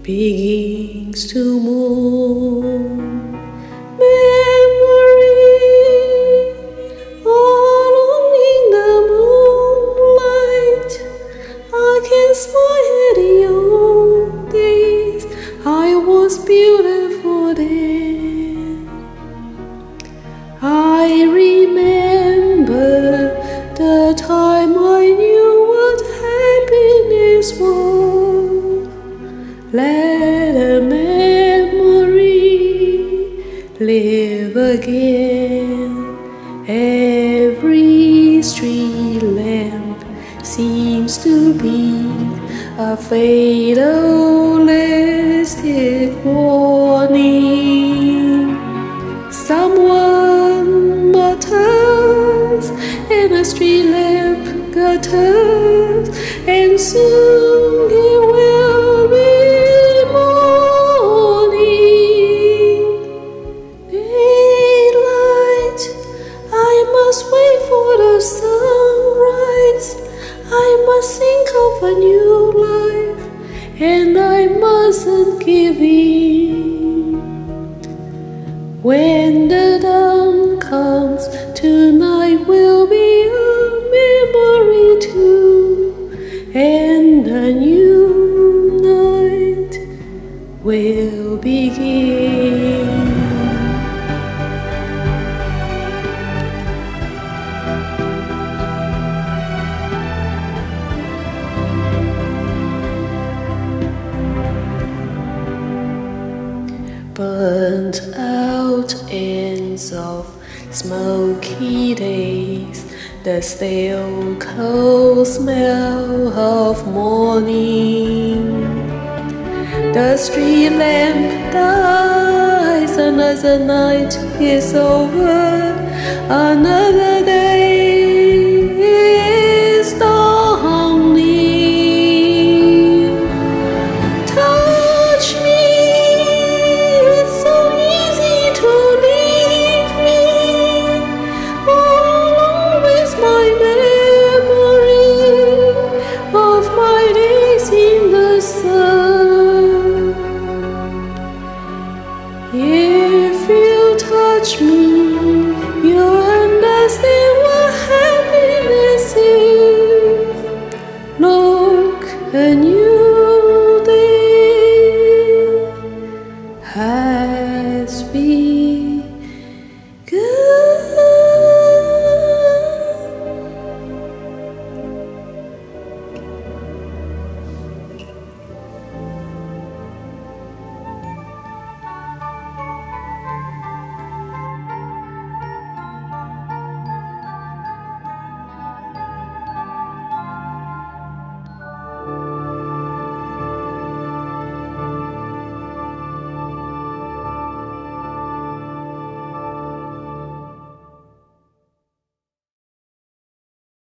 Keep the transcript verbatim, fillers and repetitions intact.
begins to mourn. Memory, alone in the moonlight, I can smile at the old days. I was beautiful then. I remember the time I knew what happiness was. Let a memory live again. Every street lamp seems to be a fatalistic warning. Someone mutters and a street lamp gutters, and soon it will be morning. Daylight, I must wait for the sunrise. I must think of a new life, and I mustn't give in. When the dawn comes, tonight will be a memory too, and a new night will begin. Burnt out ends of smoky days, the stale cold smell of morning. The street lamp dies, another night is over, another